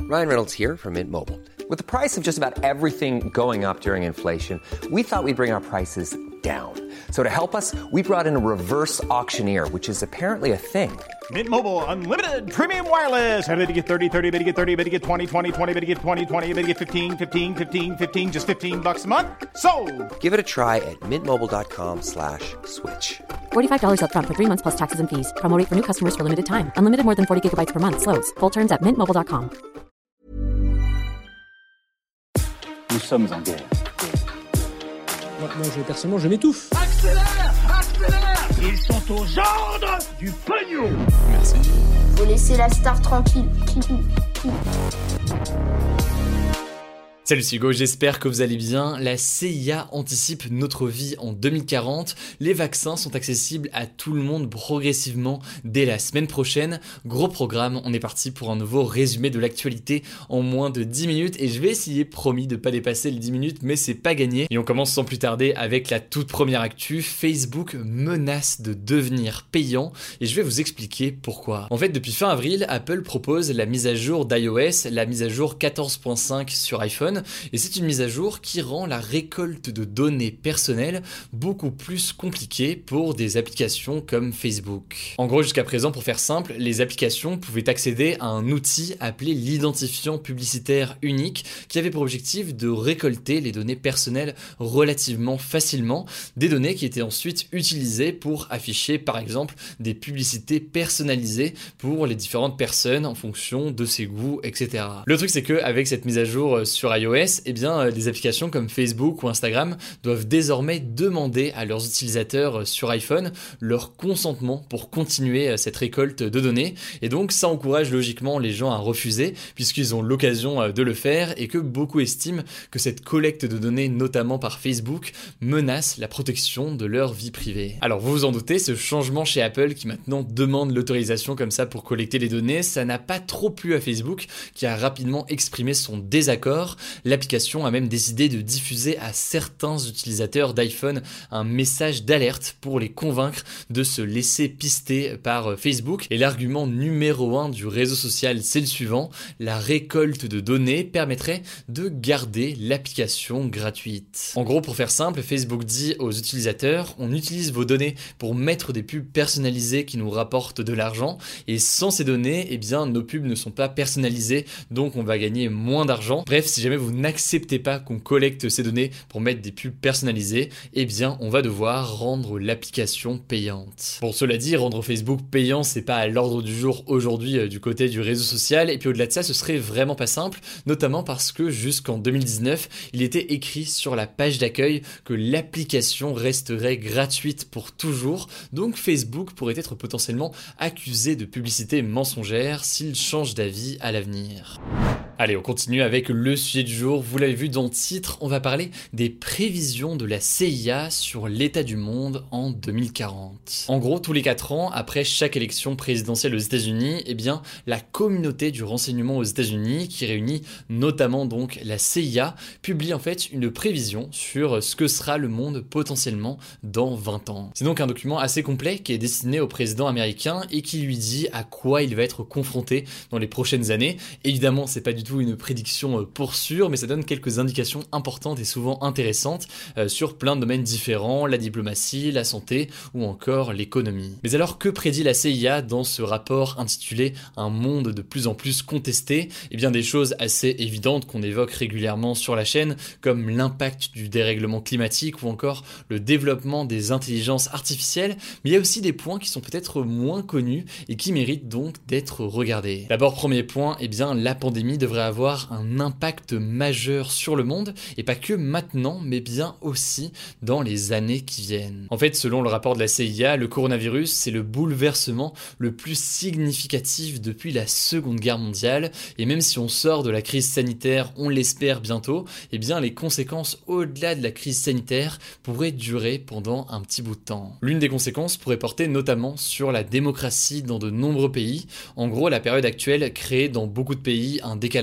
Ryan Reynolds here from Mint Mobile. With the price of just about everything going up during inflation, we thought we'd bring our prices down. So to help us, we brought in a reverse auctioneer, which is apparently a thing. Mint Mobile Unlimited Premium Wireless. How to get 30, 30, bit to get 30, bit to get 20, 20, 20, bit to get 20, 20, bit to get 15, 15, 15, 15, just $15 a month? Sold! Give it a try at mintmobile.com/switch. $45 up front for 3 months plus taxes and fees. Promo rate for new customers for limited time. Unlimited more than 40 gigabytes per month. Slows full terms at mintmobile.com. Nous sommes en guerre. Moi, personnellement, je m'étouffe. Accélère! Accélère! Ils sont aux ordres du pognon! Merci. Faut laisser la star tranquille. Salut, c'est Hugo, j'espère que vous allez bien. La CIA anticipe notre vie en 2040. Les vaccins sont accessibles à tout le monde progressivement dès la semaine prochaine. Gros programme, on est parti pour un nouveau résumé de l'actualité en moins de 10 minutes et je vais essayer, promis, de pas dépasser les 10 minutes, mais c'est pas gagné. Et on commence sans plus tarder avec la toute première actu. Facebook menace de devenir payant et je vais vous expliquer pourquoi. En fait, depuis fin avril, Apple propose la mise à jour d'iOS, la mise à jour 14.5 sur iPhone. Et c'est une mise à jour qui rend la récolte de données personnelles beaucoup plus compliquée pour des applications comme Facebook. En gros, jusqu'à présent, pour faire simple, les applications pouvaient accéder à un outil appelé l'identifiant publicitaire unique qui avait pour objectif de récolter les données personnelles relativement facilement, des données qui étaient ensuite utilisées pour afficher par exemple des publicités personnalisées pour les différentes personnes en fonction de ses goûts, etc. Le truc c'est que avec cette mise à jour sur iOS, eh bien, les applications comme Facebook ou Instagram doivent désormais demander à leurs utilisateurs sur iPhone leur consentement pour continuer cette récolte de données. Et donc, ça encourage logiquement les gens à refuser puisqu'ils ont l'occasion de le faire et que beaucoup estiment que cette collecte de données, notamment par Facebook, menace la protection de leur vie privée. Alors, vous vous en doutez, ce changement chez Apple qui maintenant demande l'autorisation comme ça pour collecter les données, ça n'a pas trop plu à Facebook qui a rapidement exprimé son désaccord. L'application a même décidé de diffuser à certains utilisateurs d'iPhone un message d'alerte pour les convaincre de se laisser pister par Facebook. Et l'argument numéro 1 du réseau social, c'est le suivant: la récolte de données permettrait de garder l'application gratuite. En gros, pour faire simple, Facebook dit aux utilisateurs: on utilise vos données pour mettre des pubs personnalisées qui nous rapportent de l'argent, et sans ces données, eh bien, nos pubs ne sont pas personnalisées, donc on va gagner moins d'argent. Bref, si jamais vous n'acceptez pas qu'on collecte ces données pour mettre des pubs personnalisées, eh bien on va devoir rendre l'application payante. Bon, cela dit, rendre Facebook payant, c'est pas à l'ordre du jour aujourd'hui du côté du réseau social, et puis au-delà de ça, ce serait vraiment pas simple, notamment parce que jusqu'en 2019, il était écrit sur la page d'accueil que l'application resterait gratuite pour toujours, donc Facebook pourrait être potentiellement accusé de publicité mensongère s'il change d'avis à l'avenir. Allez, on continue avec le sujet du jour. Vous l'avez vu dans le titre, on va parler des prévisions de la CIA sur l'état du monde en 2040. En gros, tous les 4 ans, après chaque élection présidentielle aux États-Unis, eh bien, la communauté du renseignement aux États-Unis, qui réunit notamment donc la CIA, publie en fait une prévision sur ce que sera le monde potentiellement dans 20 ans. C'est donc un document assez complet qui est destiné au président américain et qui lui dit à quoi il va être confronté dans les prochaines années. Évidemment, c'est pas du tout une prédiction pour sûr, mais ça donne quelques indications importantes et souvent intéressantes sur plein de domaines différents, la diplomatie, la santé ou encore l'économie. Mais alors, que prédit la CIA dans ce rapport intitulé « Un monde de plus en plus contesté ?» Eh bien, des choses assez évidentes qu'on évoque régulièrement sur la chaîne, comme l'impact du dérèglement climatique ou encore le développement des intelligences artificielles, mais il y a aussi des points qui sont peut-être moins connus et qui méritent donc d'être regardés. D'abord, premier point, eh bien, la pandémie devrait avoir un impact majeur sur le monde, et pas que maintenant, mais bien aussi dans les années qui viennent. En fait, selon le rapport de la CIA, le coronavirus, c'est le bouleversement le plus significatif depuis la Seconde Guerre mondiale, et même si on sort de la crise sanitaire, on l'espère bientôt, eh bien les conséquences au-delà de la crise sanitaire pourraient durer pendant un petit bout de temps. L'une des conséquences pourrait porter notamment sur la démocratie dans de nombreux pays. En gros, la période actuelle crée dans beaucoup de pays un décalage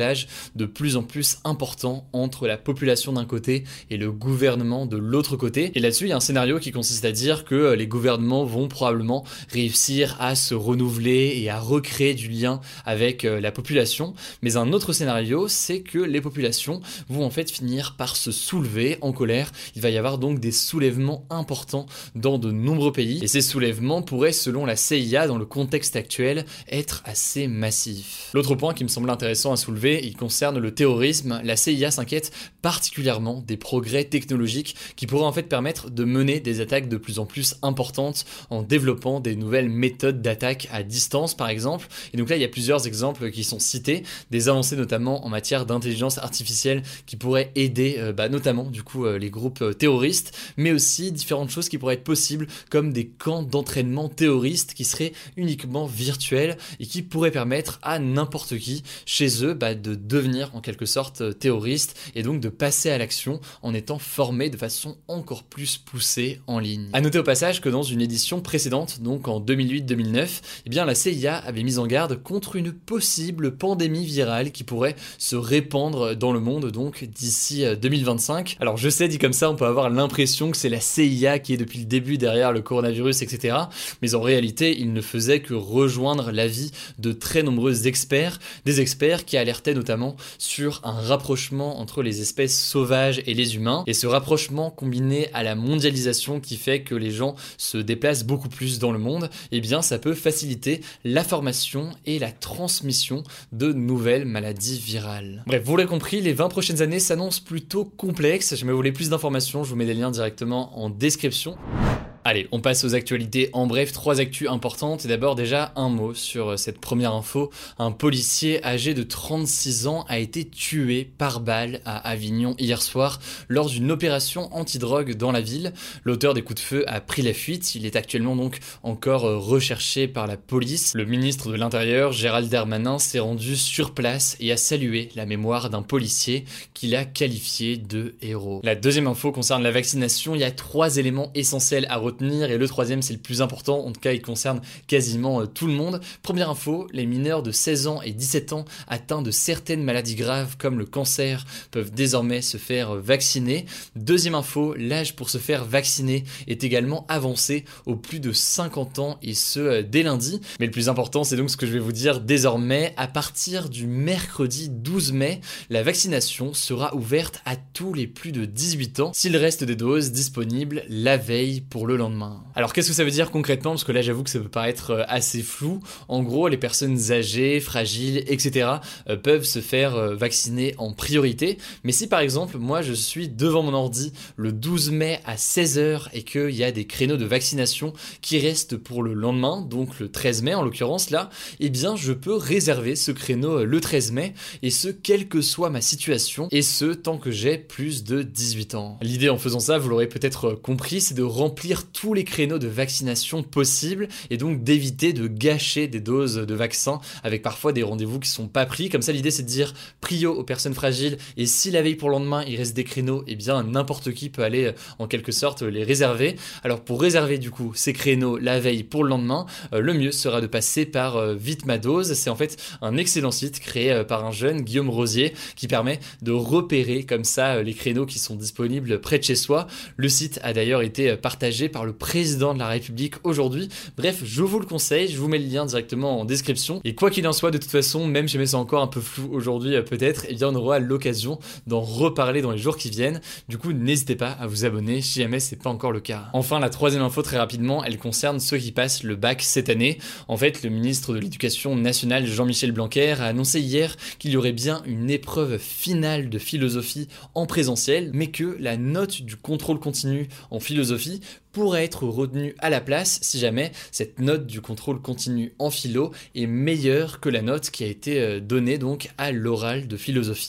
décalage de plus en plus important entre la population d'un côté et le gouvernement de l'autre côté. Et là-dessus, il y a un scénario qui consiste à dire que les gouvernements vont probablement réussir à se renouveler et à recréer du lien avec la population. Mais un autre scénario, c'est que les populations vont en fait finir par se soulever en colère. Il va y avoir donc des soulèvements importants dans de nombreux pays. Et ces soulèvements pourraient, selon la CIA, dans le contexte actuel, être assez massifs. L'autre point qui me semble intéressant à soulever, il concerne le terrorisme. La CIA s'inquiète particulièrement des progrès technologiques qui pourraient en fait permettre de mener des attaques de plus en plus importantes en développant des nouvelles méthodes d'attaque à distance par exemple. Et donc là il y a plusieurs exemples qui sont cités, des avancées notamment en matière d'intelligence artificielle qui pourraient aider notamment du coup les groupes terroristes, mais aussi différentes choses qui pourraient être possibles comme des camps d'entraînement terroristes qui seraient uniquement virtuels et qui pourraient permettre à n'importe qui chez eux de devenir en quelque sorte terroriste et donc de passer à l'action en étant formé de façon encore plus poussée en ligne. A noter au passage que dans une édition précédente, donc en 2008-2009, la CIA avait mis en garde contre une possible pandémie virale qui pourrait se répandre dans le monde donc d'ici 2025. Alors je sais, dit comme ça, on peut avoir l'impression que c'est la CIA qui est depuis le début derrière le coronavirus, etc. Mais en réalité, il ne faisait que rejoindre l'avis de très nombreux experts, des experts qui alertaient notamment sur un rapprochement entre les espèces sauvages et les humains, et ce rapprochement combiné à la mondialisation qui fait que les gens se déplacent beaucoup plus dans le monde, ça peut faciliter la formation et la transmission de nouvelles maladies virales. Bref, vous l'avez compris, les 20 prochaines années s'annoncent plutôt complexes. Si vous voulez plus d'informations, je vous mets des liens directement en description. Allez, on passe aux actualités. En bref, 3 actus importantes. Et d'abord déjà un mot sur cette première info. Un policier âgé de 36 ans a été tué par balle à Avignon hier soir lors d'une opération antidrogue dans la ville. L'auteur des coups de feu a pris la fuite. Il est actuellement donc encore recherché par la police. Le ministre de l'Intérieur, Gérald Darmanin, s'est rendu sur place et a salué la mémoire d'un policier qu'il a qualifié de héros. La deuxième info concerne la vaccination. Il y a 3 éléments essentiels à retenir. Et le troisième, c'est le plus important, en tout cas il concerne quasiment tout le monde. Première info, les mineurs de 16 ans et 17 ans atteints de certaines maladies graves comme le cancer peuvent désormais se faire vacciner. Deuxième info, l'âge pour se faire vacciner est également avancé aux plus de 50 ans et ce dès lundi. Mais le plus important, c'est donc ce que je vais vous dire désormais. À partir du mercredi 12 mai, la vaccination sera ouverte à tous les plus de 18 ans s'il reste des doses disponibles la veille pour le lendemain. Alors qu'est-ce que ça veut dire concrètement? Parce que là j'avoue que ça peut paraître assez flou. En gros, les personnes âgées, fragiles, etc. Peuvent se faire vacciner en priorité. Mais si par exemple moi je suis devant mon ordi le 12 mai à 16h et qu'il y a des créneaux de vaccination qui restent pour le lendemain, donc le 13 mai en l'occurrence là, je peux réserver ce créneau le 13 mai et ce quelle que soit ma situation et ce tant que j'ai plus de 18 ans. L'idée en faisant ça, vous l'aurez peut-être compris, c'est de remplir tous les créneaux de vaccination possibles et donc d'éviter de gâcher des doses de vaccins avec parfois des rendez-vous qui sont pas pris. Comme ça, l'idée c'est de dire prio aux personnes fragiles et si la veille pour le lendemain il reste des créneaux, n'importe qui peut aller en quelque sorte les réserver. Alors pour réserver du coup ces créneaux la veille pour le lendemain, le mieux sera de passer par Vite ma dose. C'est en fait un excellent site créé par un jeune, Guillaume Rosier, qui permet de repérer comme ça les créneaux qui sont disponibles près de chez soi. Le site a d'ailleurs été partagé par le président de la République aujourd'hui. Bref, je vous le conseille, je vous mets le lien directement en description. Et quoi qu'il en soit, de toute façon, même si c'est encore un peu flou aujourd'hui peut-être, on aura l'occasion d'en reparler dans les jours qui viennent. Du coup, n'hésitez pas à vous abonner si jamais c'est pas encore le cas. Enfin, la troisième info très rapidement, elle concerne ceux qui passent le bac cette année. En fait, le ministre de l'Éducation nationale, Jean-Michel Blanquer, a annoncé hier qu'il y aurait bien une épreuve finale de philosophie en présentiel, mais que la note du contrôle continu en philosophie pourrait être retenue à la place si jamais cette note du contrôle continu en philo est meilleure que la note qui a été donnée donc à l'oral de philosophie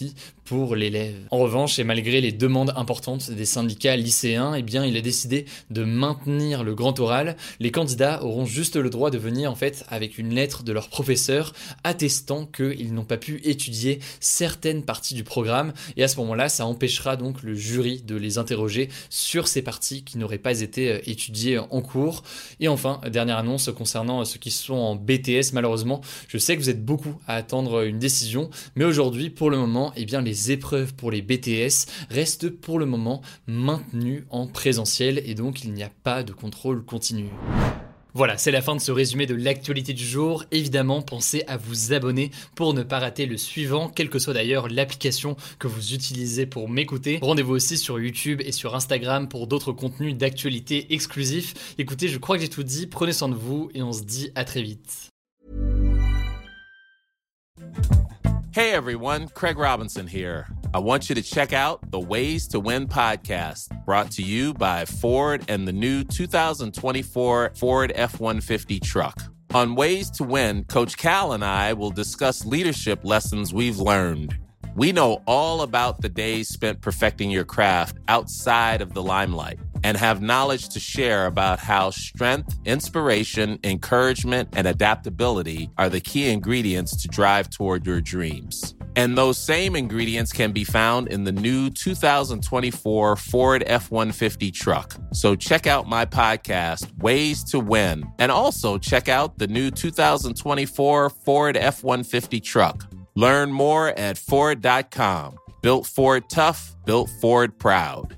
pour l'élève. En revanche, et malgré les demandes importantes des syndicats lycéens, eh bien, il a décidé de maintenir le grand oral. Les candidats auront juste le droit de venir en fait avec une lettre de leur professeur attestant qu'ils n'ont pas pu étudier certaines parties du programme, et à ce moment-là, ça empêchera donc le jury de les interroger sur ces parties qui n'auraient pas été étudiées en cours. Et enfin, dernière annonce concernant ceux qui sont en BTS, malheureusement, je sais que vous êtes beaucoup à attendre une décision, mais aujourd'hui, pour le moment, eh bien, les épreuves pour les BTS restent pour le moment maintenues en présentiel et donc il n'y a pas de contrôle continu. Voilà, c'est la fin de ce résumé de l'actualité du jour. Évidemment, pensez à vous abonner pour ne pas rater le suivant, quelle que soit d'ailleurs l'application que vous utilisez pour m'écouter. Rendez-vous aussi sur YouTube et sur Instagram pour d'autres contenus d'actualité exclusifs. Écoutez, je crois que j'ai tout dit, prenez soin de vous et on se dit à très vite. Hey everyone, Craig Robinson here. I want you to check out the Ways to Win podcast, brought to you by Ford and the new 2024 Ford F-150 truck. On Ways to Win, Coach Cal and I will discuss leadership lessons we've learned. We know all about the days spent perfecting your craft outside of the limelight and have knowledge to share about how strength, inspiration, encouragement, and adaptability are the key ingredients to drive toward your dreams. And those same ingredients can be found in the new 2024 Ford F-150 truck. So check out my podcast, Ways to Win, and also check out the new 2024 Ford F-150 truck. Learn more at Ford.com. Built Ford tough, built Ford proud.